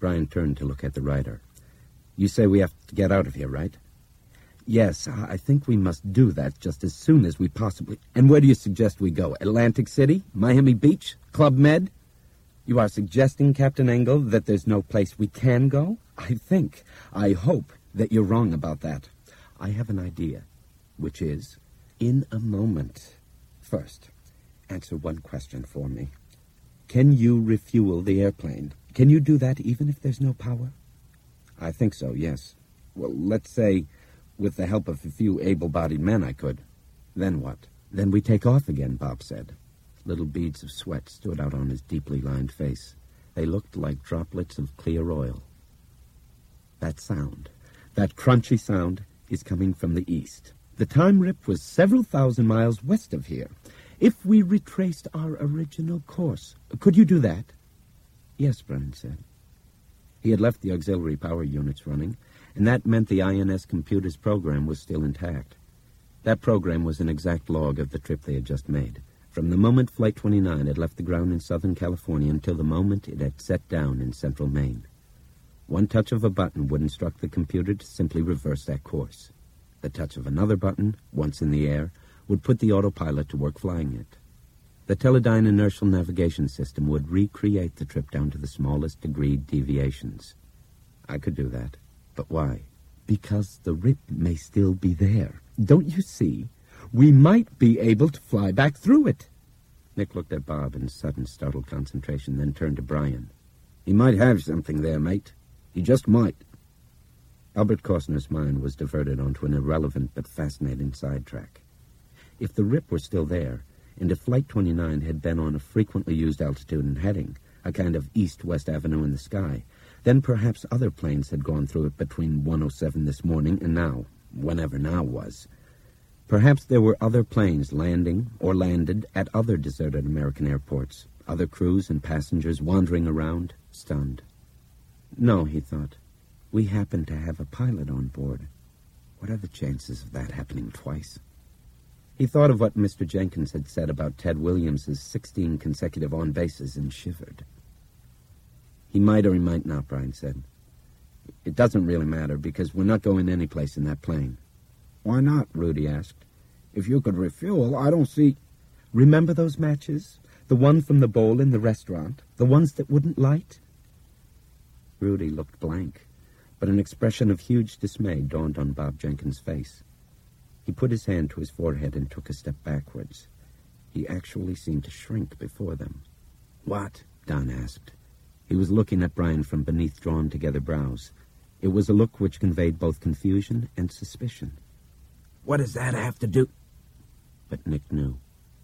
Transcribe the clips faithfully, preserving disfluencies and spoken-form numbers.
Brian turned to look at the rider. You say we have to get out of here, right? Yes, I think we must do that just as soon as we possibly... And where do you suggest we go? Atlantic City? Miami Beach? Club Med? You are suggesting, Captain Engel, that there's no place we can go? I think, I hope, that you're wrong about that. I have an idea, which is, in a moment. First, answer one question for me. Can you refuel the airplane? Can you do that even if there's no power? I think so, yes. Well, let's say, with the help of a few able-bodied men, I could. Then what? Then we take off again, Bob said. Little beads of sweat stood out on his deeply lined face. They looked like droplets of clear oil. That sound, that crunchy sound, is coming from the east. The time rip was several thousand miles west of here. If we retraced our original course, could you do that? Yes, Brian said. He had left the auxiliary power units running, and that meant the I N S computer's program was still intact. That program was an exact log of the trip they had just made, from the moment Flight twenty-nine had left the ground in Southern California until the moment it had set down in central Maine. One touch of a button would instruct the computer to simply reverse that course. The touch of another button, once in the air, would put the autopilot to work flying it. The Teledyne inertial navigation system would recreate the trip down to the smallest degree deviations. I could do that. But why? Because the rip may still be there. Don't you see? We might be able to fly back through it. Nick looked at Bob in sudden startled concentration, then turned to Brian. He might have something there, mate. He just might. Albert Costner's mind was diverted onto an irrelevant but fascinating sidetrack. If the rip were still there, and if Flight twenty-nine had been on a frequently used altitude and heading, a kind of east-west avenue in the sky, then perhaps other planes had gone through it between one oh seven this morning and now, whenever now was. Perhaps there were other planes landing or landed at other deserted American airports, other crews and passengers wandering around, stunned. No, he thought. We happen to have a pilot on board. What are the chances of that happening twice? He thought of what Mister Jenkins had said about Ted Williams's sixteen consecutive on-bases and shivered. He might or he might not, Brian said. It doesn't really matter, because we're not going anyplace in that plane. Why not? Rudy asked. If you could refuel, I don't see... Remember those matches? The one from the bowl in the restaurant? The ones that wouldn't light? Rudy looked blank, but an expression of huge dismay dawned on Bob Jenkins' face. He put his hand to his forehead and took a step backwards. He actually seemed to shrink before them. What? Don asked. He was looking at Brian from beneath drawn-together brows. It was a look which conveyed both confusion and suspicion. What does that have to do? But Nick knew.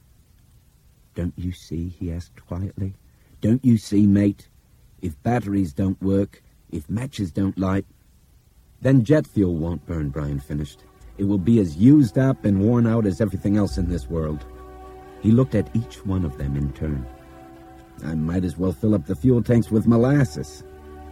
Don't you see, he asked quietly. Don't you see, mate? If batteries don't work, if matches don't light, then jet fuel won't burn, Brian finished. It will be as used up and worn out as everything else in this world. He looked at each one of them in turn. I might as well fill up the fuel tanks with molasses.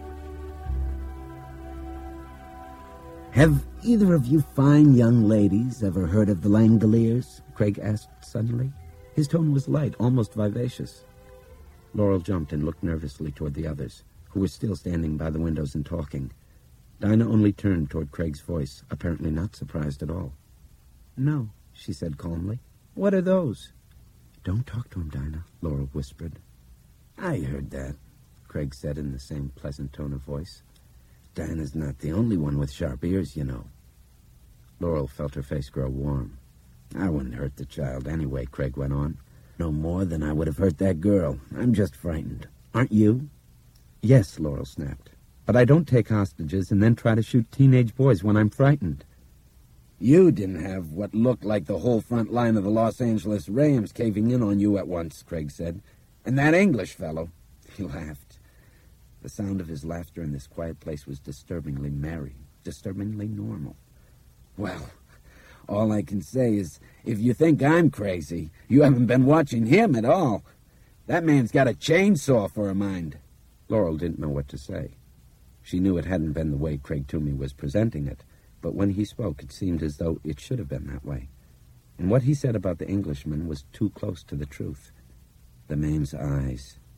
Have either of you fine young ladies ever heard of the Langoliers? Craig asked suddenly. His tone was light, almost vivacious. Laurel jumped and looked nervously toward the others, who were still standing by the windows and talking. Dinah only turned toward Craig's voice, apparently not surprised at all. No, she said calmly. What are those? Don't talk to him, Dinah, Laurel whispered. I heard that, Craig said in the same pleasant tone of voice. Dinah's not the only one with sharp ears, you know. Laurel felt her face grow warm. I wouldn't hurt the child anyway, Craig went on. No more than I would have hurt that girl. I'm just frightened. Aren't you? Yes, Laurel snapped. But I don't take hostages and then try to shoot teenage boys when I'm frightened. You didn't have what looked like the whole front line of the Los Angeles Rams caving in on you at once, Craig said. And that English fellow. He laughed. The sound of his laughter in this quiet place was disturbingly merry, disturbingly normal. Well, all I can say is, if you think I'm crazy, you haven't been watching him at all. That man's got a chainsaw for a mind. Laurel didn't know what to say. She knew it hadn't been the way Craig Toomey was presenting it, but when he spoke, it seemed as though it should have been that way. And what he said about the Englishman was too close to the truth. The man's eyes.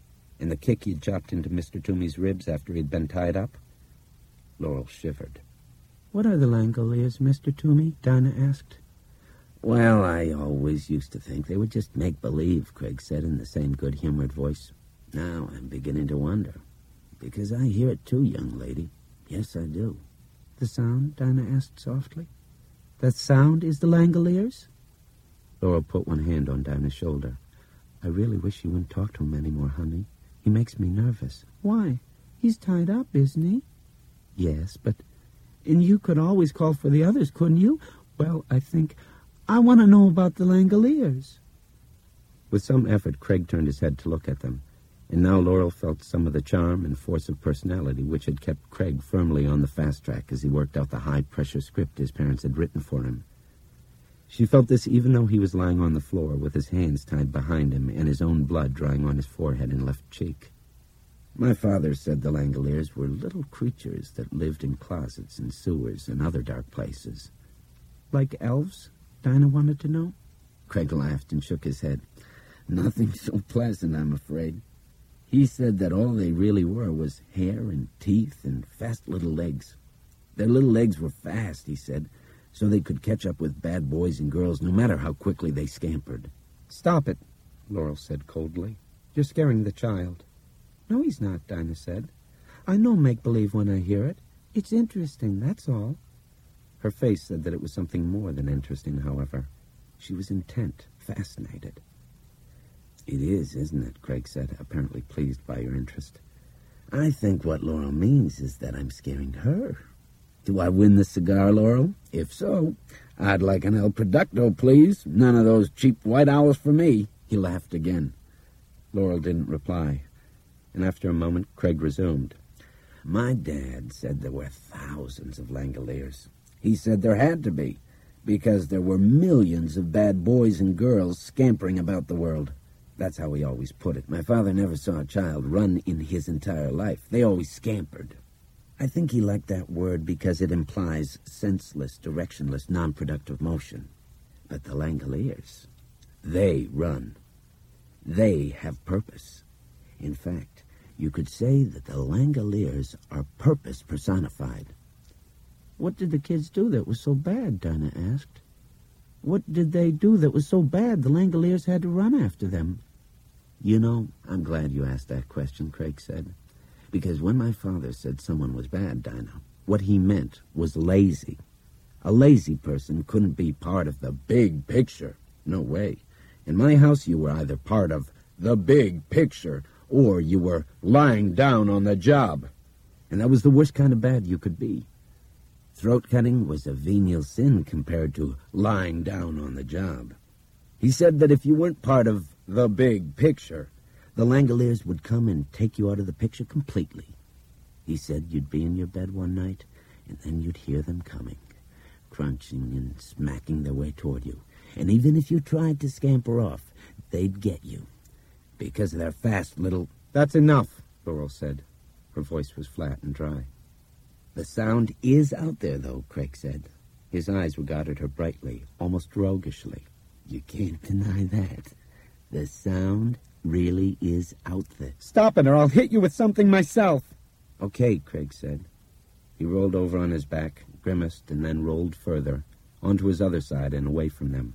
And the kick you'd chopped into Mister Toomey's ribs after he'd been tied up? Laurel shivered. What are the Langoliers, Mister Toomey? Dinah asked. Well, I always used to think they would just make-believe, Craig said in the same good-humored voice. Now I'm beginning to wonder. Because I hear it too, young lady. Yes, I do. The sound? Dinah asked softly. That sound is the Langoliers? Laurel put one hand on Dinah's shoulder. I really wish you wouldn't talk to him anymore, honey. He makes me nervous. Why? He's tied up, isn't he? Yes, but... And you could always call for the others, couldn't you? Well, I think... I want to know about the Langoliers. With some effort, Craig turned his head to look at them, and now Laurel felt some of the charm and force of personality which had kept Craig firmly on the fast track as he worked out the high-pressure script his parents had written for him. She felt this even though he was lying on the floor with his hands tied behind him and his own blood drying on his forehead and left cheek. My father said the Langoliers were little creatures that lived in closets and sewers and other dark places. Like elves? Dinah wanted to know. Craig laughed and shook his head. Nothing so pleasant, I'm afraid. He said that all they really were was hair and teeth and fast little legs. Their little legs were fast, he said, so they could catch up with bad boys and girls no matter how quickly they scampered. Stop it, Laurel said coldly. You're scaring the child. No, he's not, Dinah said. I know make-believe when I hear it. It's interesting, that's all. Her face said that it was something more than interesting, however. She was intent, fascinated. It is, isn't it? Craig said, apparently pleased by your interest. I think what Laurel means is that I'm scaring her. Do I win the cigar, Laurel? If so, I'd like an El Producto, please. None of those cheap white owls for me. He laughed again. Laurel didn't reply, and after a moment, Craig resumed. My dad said there were thousands of Langoliers. He said there had to be, because there were millions of bad boys and girls scampering about the world. That's how he always put it. My father never saw a child run in his entire life. They always scampered. I think he liked that word because it implies senseless, directionless, non-productive motion. But the Langoliers, they run. They have purpose. In fact, you could say that the Langoliers are purpose personified. What did the kids do that was so bad? Dinah asked. What did they do that was so bad the Langoliers had to run after them? You know, I'm glad you asked that question, Craig said. Because when my father said someone was bad, Dinah, what he meant was lazy. A lazy person couldn't be part of the big picture. No way. In my house, you were either part of the big picture or you were lying down on the job. And that was the worst kind of bad you could be. Throat-cutting was a venial sin compared to lying down on the job. He said that if you weren't part of the big picture, the Langoliers would come and take you out of the picture completely. He said you'd be in your bed one night, and then you'd hear them coming, crunching and smacking their way toward you. And even if you tried to scamper off, they'd get you, because of their fast little... That's enough, Laurel said. Her voice was flat and dry. The sound is out there, though, Craig said. His eyes regarded her brightly, almost roguishly. You can't deny that. The sound really is out there. Stop it, or I'll hit you with something myself. Okay, Craig said. He rolled over on his back, grimaced, and then rolled further, onto his other side and away from them.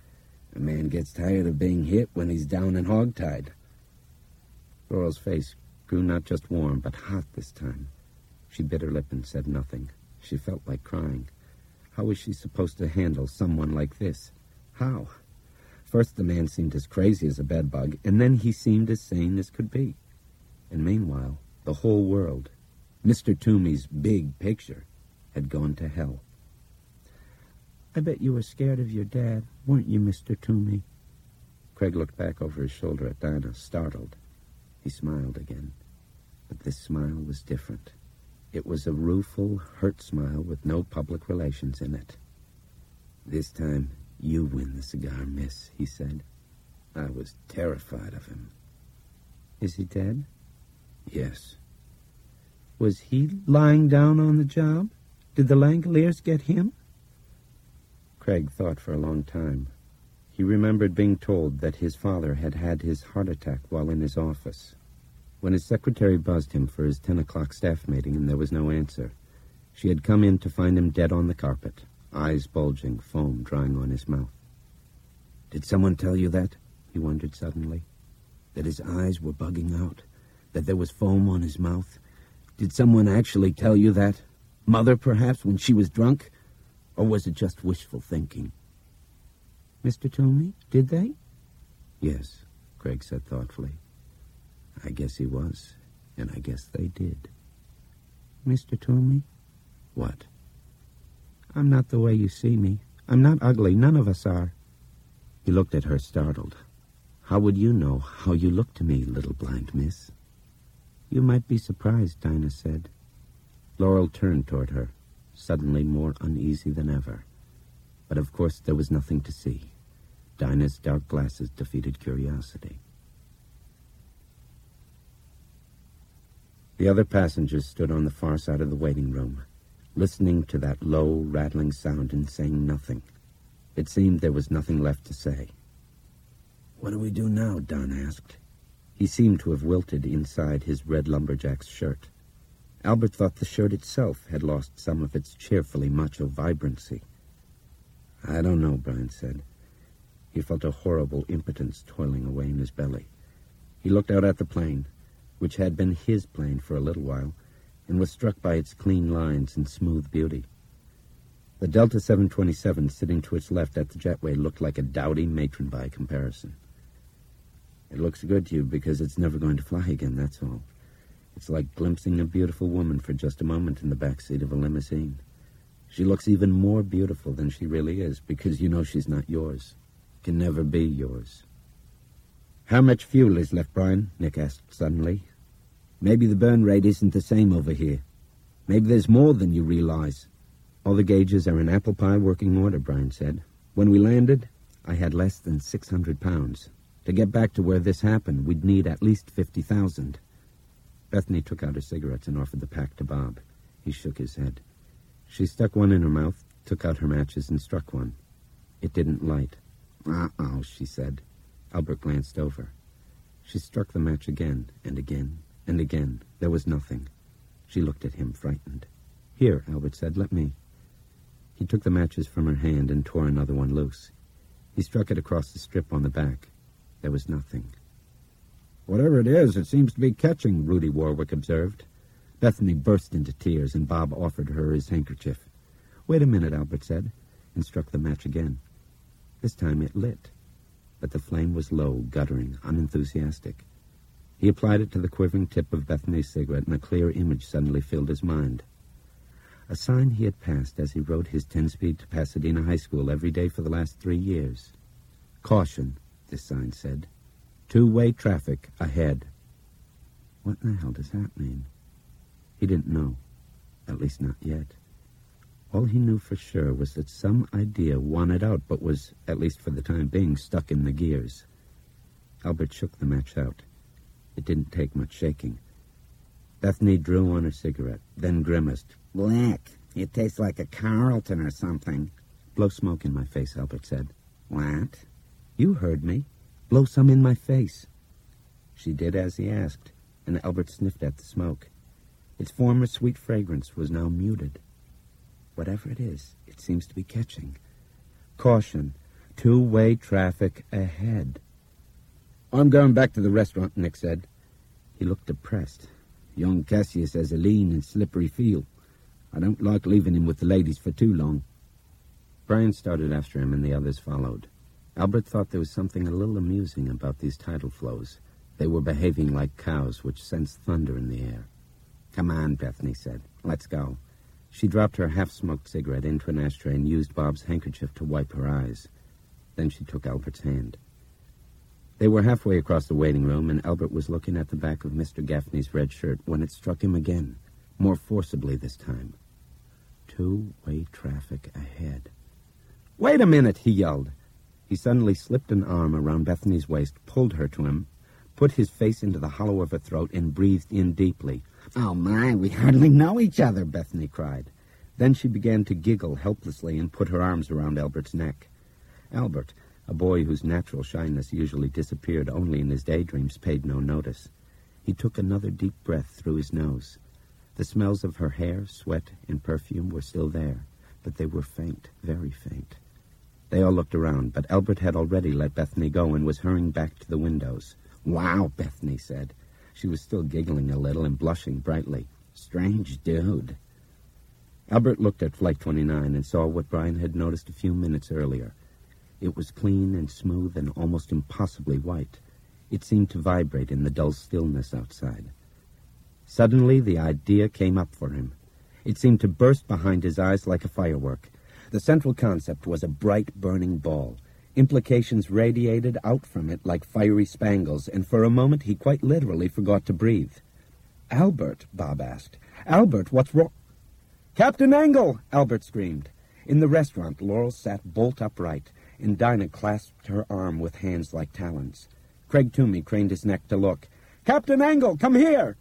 A man gets tired of being hit when he's down and hogtied. Laurel's face grew not just warm, but hot this time. She bit her lip and said nothing. She felt like crying. How was she supposed to handle someone like this? How? First the man seemed as crazy as a bedbug, and then he seemed as sane as could be. And meanwhile, the whole world, Mister Toomey's big picture, had gone to hell. I bet you were scared of your dad, weren't you, Mister Toomey? Craig looked back over his shoulder at Dinah, startled. He smiled again. But this smile was different. It was a rueful, hurt smile with no public relations in it. This time, you win the cigar, miss, he said. I was terrified of him. Is he dead? Yes. Was he lying down on the job? Did the Langoliers get him? Craig thought for a long time. He remembered being told that his father had had his heart attack while in his office. When his secretary buzzed him for his ten o'clock staff meeting and there was no answer, she had come in to find him dead on the carpet, eyes bulging, foam drying on his mouth. Did someone tell you that? He wondered suddenly. That his eyes were bugging out? That there was foam on his mouth? Did someone actually tell you that? Mother, perhaps, when she was drunk? Or was it just wishful thinking? Mister Toomey, did they? Yes, Craig said thoughtfully. I guess he was, and I guess they did. Mister Toomey? What? I'm not the way you see me. I'm not ugly. None of us are. He looked at her, startled. How would you know how you look to me, little blind miss? You might be surprised, Dinah said. Laurel turned toward her, suddenly more uneasy than ever. But of course there was nothing to see. Dinah's dark glasses defeated curiosity. The other passengers stood on the far side of the waiting room, listening to that low, rattling sound and saying nothing. It seemed there was nothing left to say. What do we do now? Don asked. He seemed to have wilted inside his red lumberjack's shirt. Albert thought the shirt itself had lost some of its cheerfully macho vibrancy. I don't know, Brian said. He felt a horrible impotence toiling away in his belly. He looked out at the plane, which had been his plane for a little while, and was struck by its clean lines and smooth beauty. The Delta seven twenty-seven sitting to its left at the jetway looked like a dowdy matron by comparison. It looks good to you because it's never going to fly again, that's all. It's like glimpsing a beautiful woman for just a moment in the back seat of a limousine. She looks even more beautiful than she really is because you know she's not yours. Can never be yours. How much fuel is left, Brian? Nick asked suddenly. Maybe the burn rate isn't the same over here. Maybe there's more than you realize. All the gauges are in apple pie working order, Brian said. When we landed, I had less than six hundred pounds. To get back to where this happened, we'd need at least fifty thousand. Bethany took out her cigarettes and offered the pack to Bob. He shook his head. She stuck one in her mouth, took out her matches, and struck one. It didn't light. Uh-oh, she said. Albert glanced over. She struck the match again, and again, and again. There was nothing. She looked at him, frightened. Here, Albert said, let me. He took the matches from her hand and tore another one loose. He struck it across the strip on the back. There was nothing. Whatever it is, it seems to be catching, Rudy Warwick observed. Bethany burst into tears, and Bob offered her his handkerchief. Wait a minute, Albert said, and struck the match again. This time it lit, but the flame was low, guttering, unenthusiastic. He applied it to the quivering tip of Bethany's cigarette, and a clear image suddenly filled his mind. A sign he had passed as he rode his ten-speed to Pasadena High School every day for the last three years. Caution, this sign said. Two-way traffic ahead. What in the hell does that mean? He didn't know, at least not yet. All he knew for sure was that some idea wanted out, but was, at least for the time being, stuck in the gears. Albert shook the match out. It didn't take much shaking. Bethany drew on her cigarette, then grimaced. Black. It tastes like a Carlton or something. Blow smoke in my face, Albert said. What? You heard me. Blow some in my face. She did as he asked, and Albert sniffed at the smoke. Its former sweet fragrance was now muted. Whatever it is, it seems to be catching. Caution. Two-way traffic ahead. I'm going back to the restaurant, Nick said. He looked depressed. Young Cassius has a lean and slippery feel. I don't like leaving him with the ladies for too long. Brian started after him, and the others followed. Albert thought there was something a little amusing about these tidal flows. They were behaving like cows which sensed thunder in the air. Come on, Bethany said. Let's go. She dropped her half-smoked cigarette into an ashtray and used Bob's handkerchief to wipe her eyes. Then she took Albert's hand. They were halfway across the waiting room, and Albert was looking at the back of Mister Gaffney's red shirt when it struck him again, more forcibly this time. Two-way traffic ahead. Wait a minute, he yelled. He suddenly slipped an arm around Bethany's waist, pulled her to him, put his face into the hollow of her throat, and breathed in deeply. Oh, my, we hardly know each other, Bethany cried. Then she began to giggle helplessly and put her arms around Albert's neck. Albert, a boy whose natural shyness usually disappeared only in his daydreams, paid no notice. He took another deep breath through his nose. The smells of her hair, sweat, and perfume were still there, but they were faint, very faint. They all looked around, but Albert had already let Bethany go and was hurrying back to the windows. "Wow," Bethany said. She was still giggling a little and blushing brightly. "Strange dude." Albert looked at Flight twenty-nine and saw what Brian had noticed a few minutes earlier. It was clean and smooth and almost impossibly white. It seemed to vibrate in the dull stillness outside. Suddenly, the idea came up for him. It seemed to burst behind his eyes like a firework. The central concept was a bright, burning ball. Implications radiated out from it like fiery spangles, and for a moment he quite literally forgot to breathe. "Albert," Bob asked. "Albert, what's wrong?" "Captain Angle!" Albert screamed. In the restaurant, Laurel sat bolt upright, and Dinah clasped her arm with hands like talons. Craig Toomey craned his neck to look. "Captain Angle, come here!"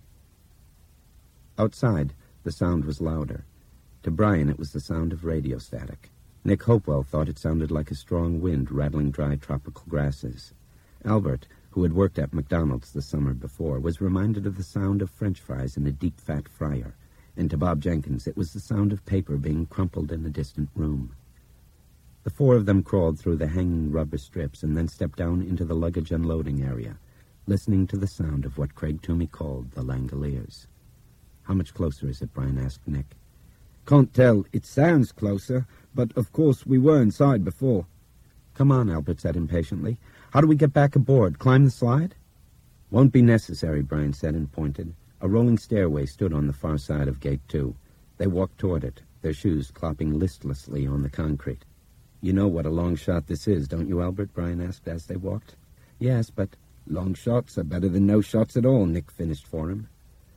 Outside, the sound was louder. To Brian, it was the sound of radio static. Nick Hopewell thought it sounded like a strong wind rattling dry tropical grasses. Albert, who had worked at McDonald's the summer before, was reminded of the sound of French fries in a deep fat fryer, and to Bob Jenkins it was the sound of paper being crumpled in a distant room. The four of them crawled through the hanging rubber strips and then stepped down into the luggage unloading area, listening to the sound of what Craig Toomey called the Langoliers. "How much closer is it?" Brian asked Nick. "Can't tell. It sounds closer, but of course we were inside before." "Come on," Albert said impatiently. "How do we get back aboard? Climb the slide?" "Won't be necessary," Brian said and pointed. A rolling stairway stood on the far side of Gate two. They walked toward it, their shoes clopping listlessly on the concrete. "You know what a long shot this is, don't you, Albert?" Brian asked as they walked. "Yes, but long shots are better than no shots at all," Nick finished for him.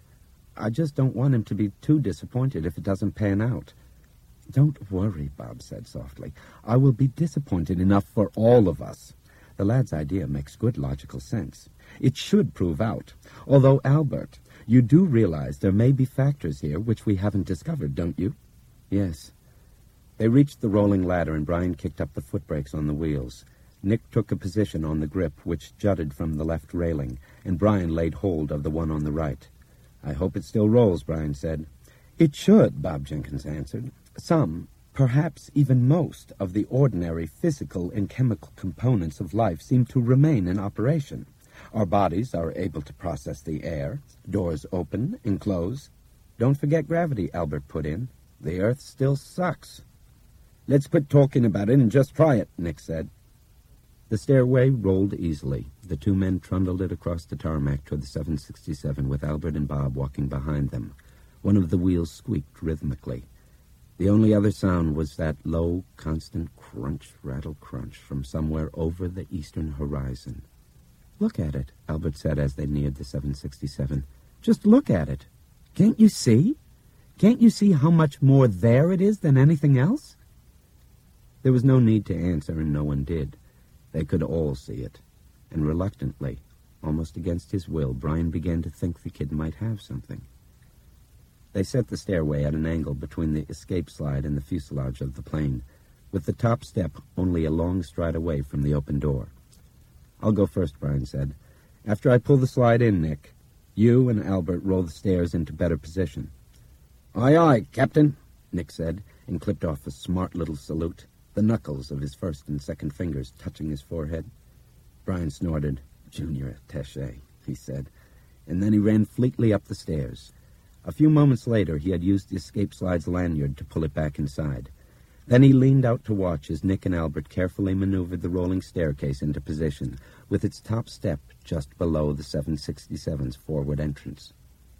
"I just don't want him to be too disappointed if it doesn't pan out." "Don't worry," Bob said softly. "I will be disappointed enough for all of us." The lad's idea makes good logical sense. It should prove out. Although, Albert, you do realize there may be factors here which we haven't discovered, don't you? "Yes." They reached the rolling ladder, and Brian kicked up the foot brakes on the wheels. Nick took a position on the grip, which jutted from the left railing, and Brian laid hold of the one on the right. "I hope it still rolls," Brian said. "It should," Bob Jenkins answered. "Some, perhaps even most, of the ordinary physical and chemical components of life seem to remain in operation. Our bodies are able to process the air. Doors open and close. Don't forget gravity," Albert put in. "The Earth still sucks." "Let's quit talking about it and just try it," Nick said. The stairway rolled easily. The two men trundled it across the tarmac toward the seven sixty-seven with Albert and Bob walking behind them. One of the wheels squeaked rhythmically. The only other sound was that low, constant crunch, rattle, crunch from somewhere over the eastern horizon. "Look at it," Albert said as they neared the seven sixty-seven. "Just look at it. Can't you see? Can't you see how much more there it is than anything else?" There was no need to answer, and no one did. They could all see it, and reluctantly, almost against his will, Brian began to think the kid might have something. They set the stairway at an angle between the escape slide and the fuselage of the plane, with the top step only a long stride away from the open door. "I'll go first," Brian said. "After I pull the slide in, Nick, you and Albert roll the stairs into better position." "Aye, aye, Captain," Nick said, and clipped off a smart little salute, the knuckles of his first and second fingers touching his forehead. Brian snorted. "Junior attaché," he said, and then he ran fleetly up the stairs. A few moments later, he had used the escape slide's lanyard to pull it back inside. Then he leaned out to watch as Nick and Albert carefully maneuvered the rolling staircase into position, with its top step just below the seven sixty-seven's forward entrance.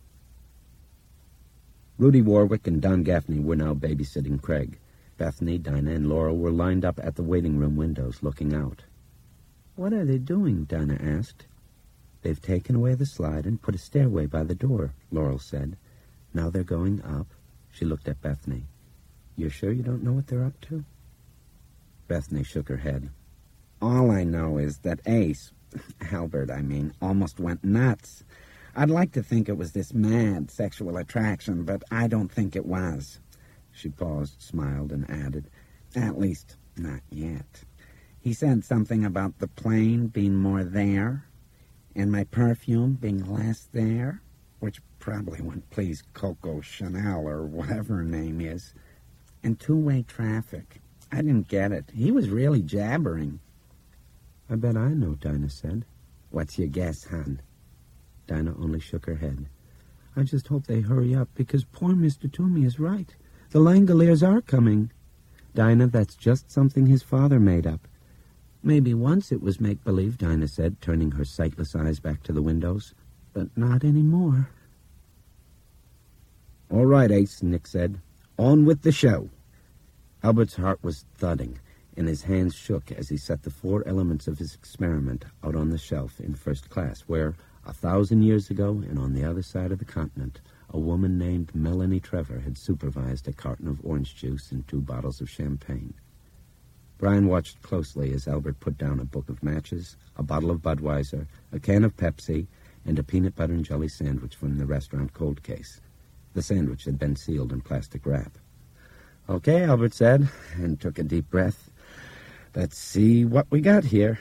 Rudy Warwick and Don Gaffney were now babysitting Craig. Bethany, Dinah, and Laurel were lined up at the waiting room windows looking out. "What are they doing?" Dinah asked. "They've taken away the slide and put a stairway by the door," Laurel said. "Now they're going up." She looked at Bethany. "You're sure you don't know what they're up to?" Bethany shook her head. "All I know is that Ace, Albert, I mean, almost went nuts. I'd like to think it was this mad sexual attraction, but I don't think it was." She paused, smiled, and added, "At least, not yet. He said something about the plane being more there, And my perfume being last there, which probably wouldn't please Coco Chanel or whatever her name is. And two-way traffic. I didn't get it. He was really jabbering. I bet I know, Dinah said. What's your guess, hon? Dinah only shook her head. I just hope they hurry up, because poor Mister Toomey is right. The Langoliers are coming. Dinah, that's just something his father made up. Maybe once it was make-believe, Dinah said, turning her sightless eyes back to the windows. But not anymore. All right, Ace, Nick said. On with the show. Albert's heart was thudding, and his hands shook as he set the four elements of his experiment out on the shelf in first class, where, a thousand years ago and on the other side of the continent, a woman named Melanie Trevor had supervised a carton of orange juice and two bottles of champagne. Brian watched closely as Albert put down a book of matches, a bottle of Budweiser, a can of Pepsi, and a peanut butter and jelly sandwich from the restaurant cold case. The sandwich had been sealed in plastic wrap. Okay, Albert said, and took a deep breath. Let's see what we got here.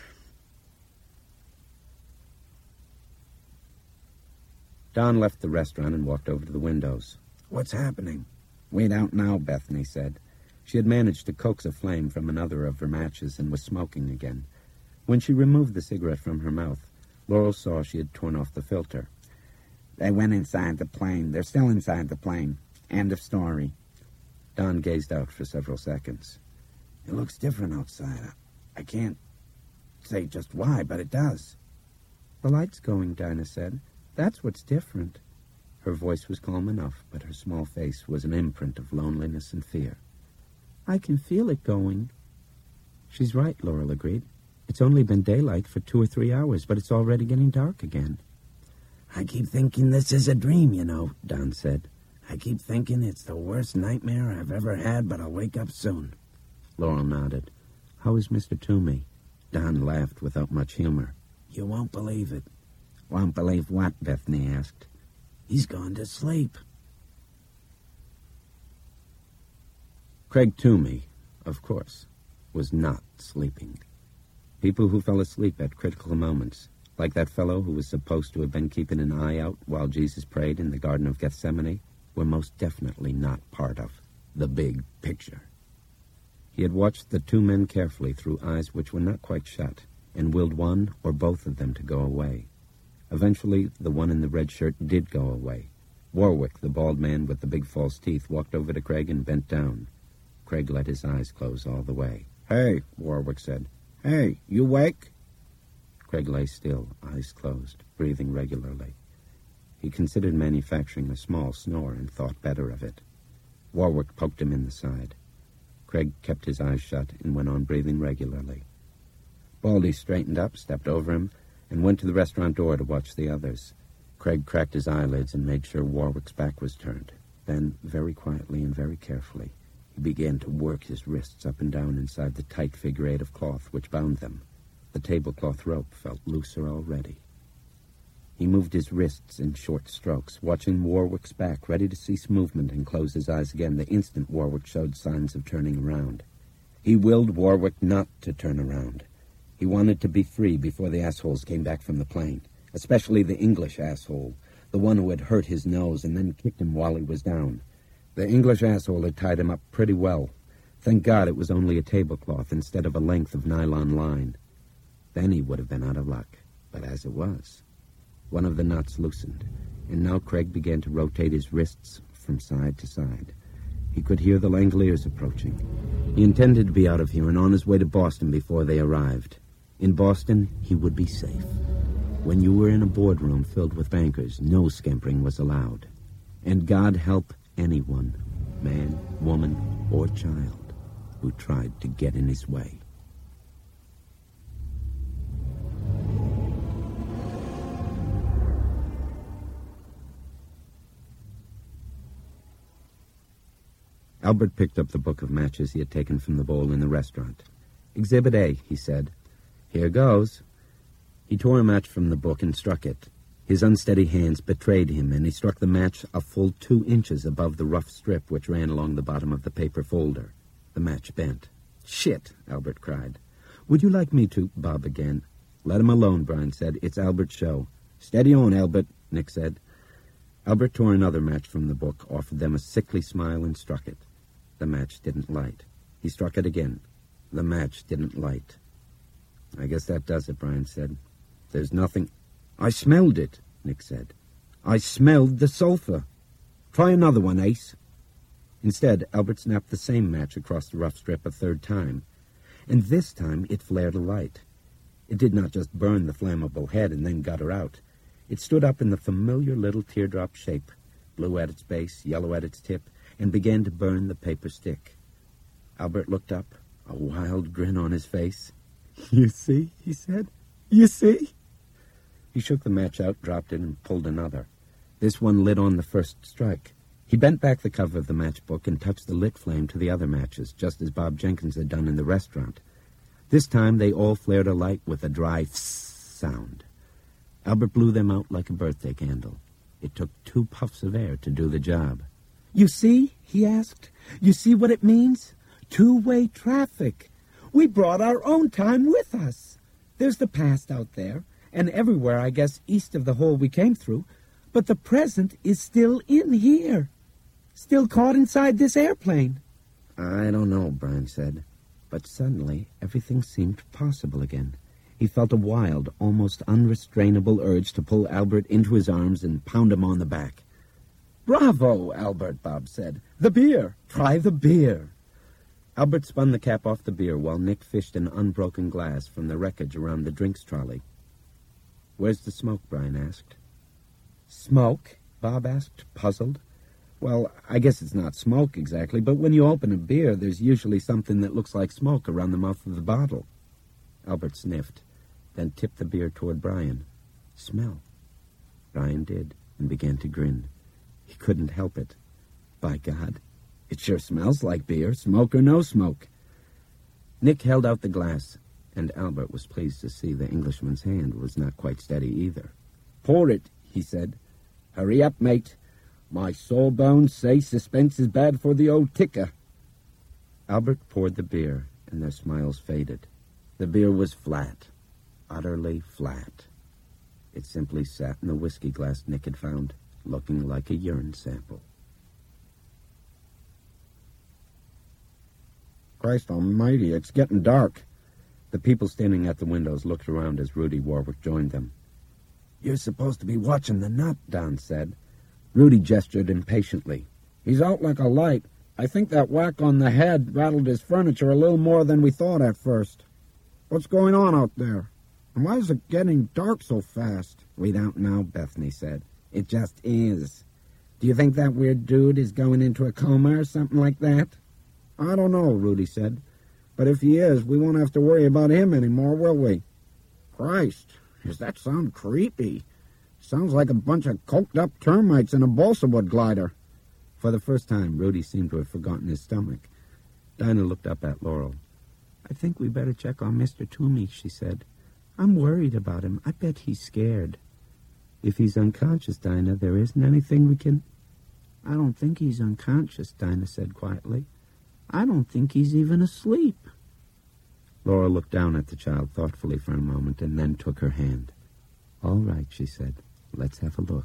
Don left the restaurant and walked over to the windows. What's happening? Wait out now, Bethany said. She had managed to coax a flame from another of her matches and was smoking again. When she removed the cigarette from her mouth, Laurel saw she had torn off the filter. They went inside the plane. They're still inside the plane. End of story. Don gazed out for several seconds. It looks different outside. I can't say just why, but it does. The light's going, Dinah said. That's what's different. Her voice was calm enough, but her small face was an imprint of loneliness and fear. I can feel it going. She's right, Laurel agreed. It's only been daylight for two or three hours, but it's already getting dark again. I keep thinking this is a dream, you know, Don said. I keep thinking it's the worst nightmare I've ever had, but I'll wake up soon. Laurel nodded. How is Mister Toomey? Don laughed without much humor. You won't believe it. Won't believe what? Bethany asked. He's gone to sleep. Craig Toomey, of course, was not sleeping. People who fell asleep at critical moments, like that fellow who was supposed to have been keeping an eye out while Jesus prayed in the Garden of Gethsemane, were most definitely not part of the big picture. He had watched the two men carefully through eyes which were not quite shut, and willed one or both of them to go away. Eventually, the one in the red shirt did go away. Warwick, the bald man with the big false teeth, walked over to Craig and bent down. Craig let his eyes close all the way. Hey, Warwick said. Hey, you awake? Craig lay still, eyes closed, breathing regularly. He considered manufacturing a small snore and thought better of it. Warwick poked him in the side. Craig kept his eyes shut and went on breathing regularly. Baldy straightened up, stepped over him, and went to the restaurant door to watch the others. Craig cracked his eyelids and made sure Warwick's back was turned. Then, very quietly and very carefully, he began to work his wrists up and down inside the tight figure eight of cloth which bound them. The tablecloth rope felt looser already. He moved his wrists in short strokes, watching Warwick's back, ready to cease movement and close his eyes again the instant Warwick showed signs of turning around. He willed Warwick not to turn around. He wanted to be free before the assholes came back from the plane, especially the English asshole, the one who had hurt his nose and then kicked him while he was down. The English asshole had tied him up pretty well. Thank God it was only a tablecloth instead of a length of nylon line. Then he would have been out of luck, but as it was, one of the knots loosened, and now Craig began to rotate his wrists from side to side. He could hear the Langoliers approaching. He intended to be out of here and on his way to Boston before they arrived. In Boston, he would be safe. When you were in a boardroom filled with bankers, no scampering was allowed. And God help anyone, man, woman, or child, who tried to get in his way. Albert picked up the book of matches he had taken from the bowl in the restaurant. Exhibit A, he said. Here goes. He tore a match from the book and struck it. His unsteady hands betrayed him, and he struck the match a full two inches above the rough strip which ran along the bottom of the paper folder. The match bent. Shit, Albert cried. Would you like me to, Bob began. Let him alone, Brian said. It's Albert's show. Steady on, Albert, Nick said. Albert tore another match from the book, offered them a sickly smile, and struck it. The match didn't light. He struck it again. The match didn't light. I guess that does it, Brian said. There's nothing... I smelled it, Nick said. I smelled the sulfur. Try another one, Ace. Instead, Albert snapped the same match across the rough strip a third time, and this time it flared a light. It did not just burn the flammable head and then gutter out. It stood up in the familiar little teardrop shape, blue at its base, yellow at its tip, and began to burn the paper stick. Albert looked up, a wild grin on his face. You see, he said. You see? He shook the match out, dropped it, and pulled another. This one lit on the first strike. He bent back the cover of the matchbook and touched the lit flame to the other matches, just as Bob Jenkins had done in the restaurant. This time they all flared alight with a dry fss sound. Albert blew them out like a birthday candle. It took two puffs of air to do the job. You see, he asked, you see what it means? Two-way traffic. We brought our own time with us. There's the past out there, and everywhere, I guess, east of the hole we came through, but the present is still in here. Still caught inside this airplane. I don't know, Brian said. But suddenly, everything seemed possible again. He felt a wild, almost unrestrainable urge to pull Albert into his arms and pound him on the back. Bravo, Albert, Bob said. The beer. Try the beer. Albert spun the cap off the beer while Nick fished an unbroken glass from the wreckage around the drinks trolley. Where's the smoke, Brian asked. Smoke? Bob asked, puzzled. Well, I guess it's not smoke exactly, but when you open a beer, there's usually something that looks like smoke around the mouth of the bottle. Albert sniffed, then tipped the beer toward Brian. Smell. Brian did, and began to grin. He couldn't help it. By God, it sure smells like beer, smoke or no smoke. Nick held out the glass, and Albert was pleased to see the Englishman's hand was not quite steady either. Pour it, he said. Hurry up, mate. My sore bones say suspense is bad for the old ticker. Albert poured the beer, and their smiles faded. The beer was flat, utterly flat. It simply sat in the whiskey glass Nick had found, looking like a urine sample. Christ almighty, it's getting dark. The people standing at the windows looked around as Rudy Warwick joined them. You're supposed to be watching the nut, Don said. Rudy gestured impatiently. He's out like a light. I think that whack on the head rattled his furniture a little more than we thought at first. What's going on out there? And why is it getting dark so fast? We don't know, Bethany said. It just is. Do you think that weird dude is going into a coma or something like that? I don't know, Rudy said. But if he is, we won't have to worry about him anymore, will we? Christ, does that sound creepy? Sounds like a bunch of coked-up termites in a balsa wood glider. For the first time, Rudy seemed to have forgotten his stomach. Dinah looked up at Laurel. I think we better check on Mister Toomey, she said. I'm worried about him. I bet he's scared. If he's unconscious, Dinah, there isn't anything we can... I don't think he's unconscious, Dinah said quietly. I don't think he's even asleep. Laurel looked down at the child thoughtfully for a moment and then took her hand. All right, she said. Let's have a look.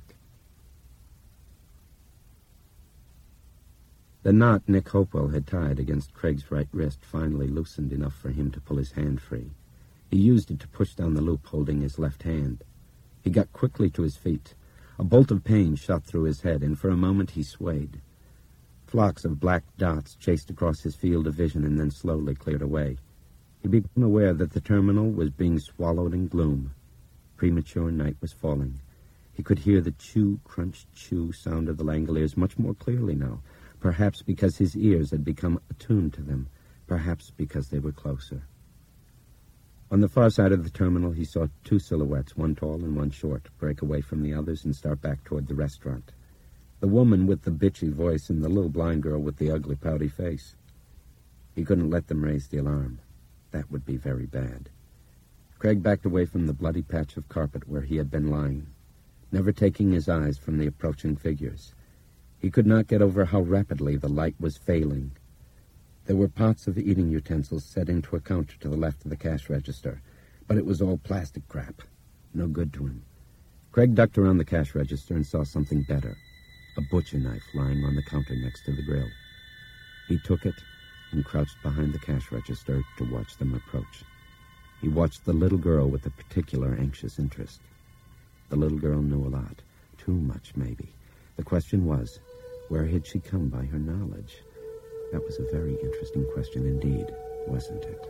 The knot Nick Hopewell had tied against Craig's right wrist finally loosened enough for him to pull his hand free. He used it to push down the loop holding his left hand. He got quickly to his feet. A bolt of pain shot through his head, and for a moment he swayed. Flocks of black dots chased across his field of vision and then slowly cleared away. He became aware that the terminal was being swallowed in gloom. Premature night was falling. He could hear the chew, crunch, chew sound of the Langoliers much more clearly now, perhaps because his ears had become attuned to them, perhaps because they were closer. On the far side of the terminal, he saw two silhouettes, one tall and one short, break away from the others and start back toward the restaurant. The woman with the bitchy voice and the little blind girl with the ugly, pouty face. He couldn't let them raise the alarm. That would be very bad. Craig backed away from the bloody patch of carpet where he had been lying, never taking his eyes from the approaching figures. He could not get over how rapidly the light was failing. There were pots of eating utensils set into a counter to the left of the cash register. but it was all plastic crap. No good to him. Craig ducked around the cash register and saw something better. A butcher knife lying on the counter next to the grill. He took it and crouched behind the cash register to watch them approach. He watched the little girl with a particular anxious interest. The little girl knew a lot. Too much, maybe. The question was, where had she come by her knowledge? That was a very interesting question indeed, wasn't it?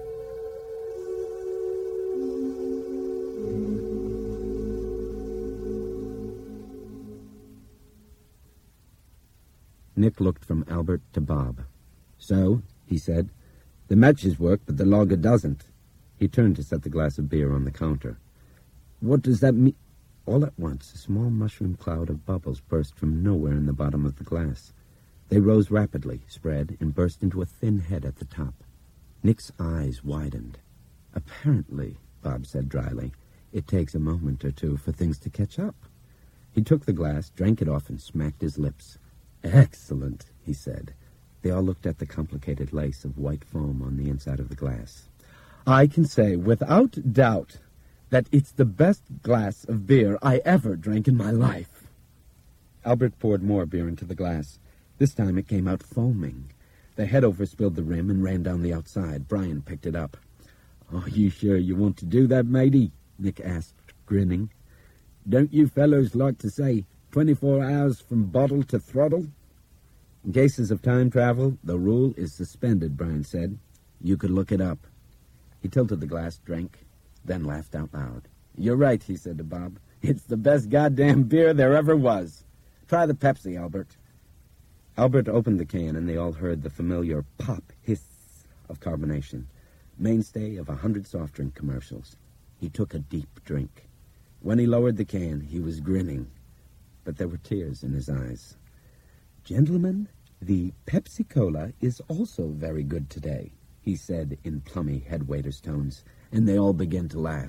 Nick looked from Albert to Bob. So, he said, the matches work, but the lager doesn't. He turned to set the glass of beer on the counter. What does that mean? All at once, a small mushroom cloud of bubbles burst from nowhere in the bottom of the glass. They rose rapidly, spread, and burst into a thin head at the top. Nick's eyes widened. Apparently, Bob said dryly, it takes a moment or two for things to catch up. He took the glass, drank it off, and smacked his lips. Excellent, he said. They all looked at the complicated lace of white foam on the inside of the glass. I can say, without doubt, that it's the best glass of beer I ever drank in my life. Albert poured more beer into the glass. This time it came out foaming. The head overspilled the rim and ran down the outside. Brian picked it up. Are you sure you want to do that, matey? Nick asked, grinning. Don't you fellows like to say twenty-four hours from bottle to throttle? In cases of time travel, the rule is suspended, Brian said. You could look it up. He tilted the glass, drank, then laughed out loud. You're right, he said to Bob. It's the best goddamn beer there ever was. Try the Pepsi, Albert. Albert opened the can, and they all heard the familiar pop hiss of carbonation, mainstay of a hundred soft drink commercials. He took a deep drink. When he lowered the can, he was grinning, but there were tears in his eyes. Gentlemen, the Pepsi-Cola is also very good today, he said in plummy headwaiter's tones, and they all began to laugh.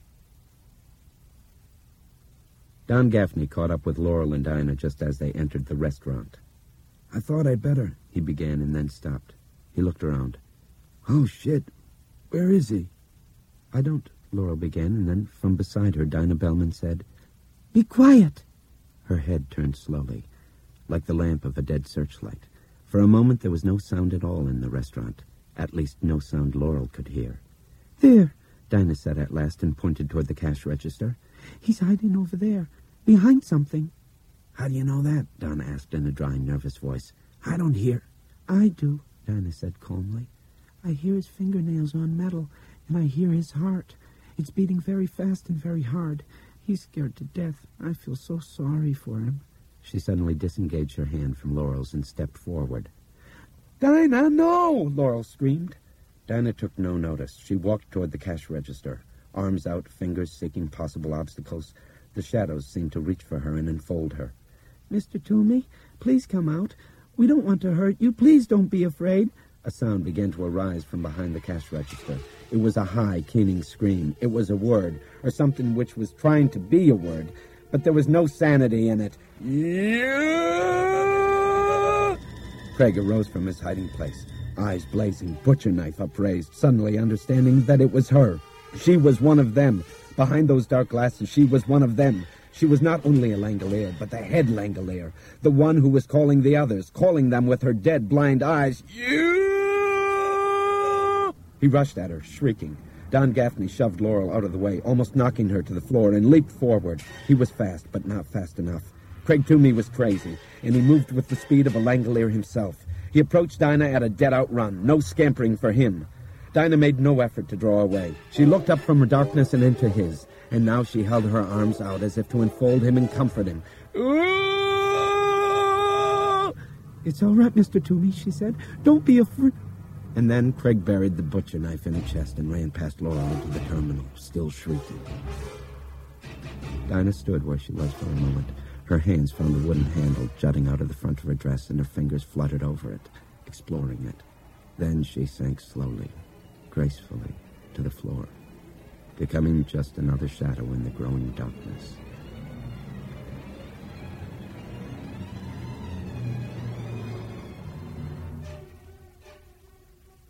Don Gaffney caught up with Laurel and Dinah just as they entered the restaurant. I thought I'd better, he began, and then stopped. He looked around. Oh, shit. Where is he? I don't, Laurel began, and then from beside her, Dinah Bellman said, Be quiet. Her head turned slowly, like the lamp of a dead searchlight. For a moment there was no sound at all in the restaurant, at least no sound Laurel could hear. There, Dinah said at last and pointed toward the cash register. He's hiding over there, behind something. How do you know that? Donna asked in a dry, nervous voice. I don't hear. I do, Dinah said calmly. I hear his fingernails on metal, and I hear his heart. It's beating very fast and very hard. He's scared to death. I feel so sorry for him. She suddenly disengaged her hand from Laurel's and stepped forward. Dinah, no! Laurel screamed. Dinah took no notice. She walked toward the cash register, arms out, fingers seeking possible obstacles. The shadows seemed to reach for her and enfold her. Mister Toomey, please come out. We don't want to hurt you. Please don't be afraid. A sound began to arise from behind the cash register. It was a high, keening scream. It was a word, or something which was trying to be a word, but there was no sanity in it. Yeah! Craig arose from his hiding place, eyes blazing, butcher knife upraised, suddenly understanding that it was her. She was one of them. Behind those dark glasses, she was one of them. She was not only a Langolier, but the head Langolier, the one who was calling the others, calling them with her dead, blind eyes. You! He rushed at her, shrieking. Don Gaffney shoved Laurel out of the way, almost knocking her to the floor, and leaped forward. He was fast, but not fast enough. Craig Toomey was crazy, and he moved with the speed of a Langolier himself. He approached Dinah at a dead-out run, no scampering for him. Dinah made no effort to draw away. She looked up from her darkness and into his, and now she held her arms out as if to enfold him and comfort him. Ooh! It's all right, Mister Toomey, she said. Don't be afraid. And then Craig buried the butcher knife in her chest and ran past Laurel into the terminal, still shrieking. Dinah stood where she was for a moment. Her hands found the wooden handle jutting out of the front of her dress, and her fingers fluttered over it, exploring it. Then she sank slowly, gracefully, to the floor, becoming just another shadow in the growing darkness.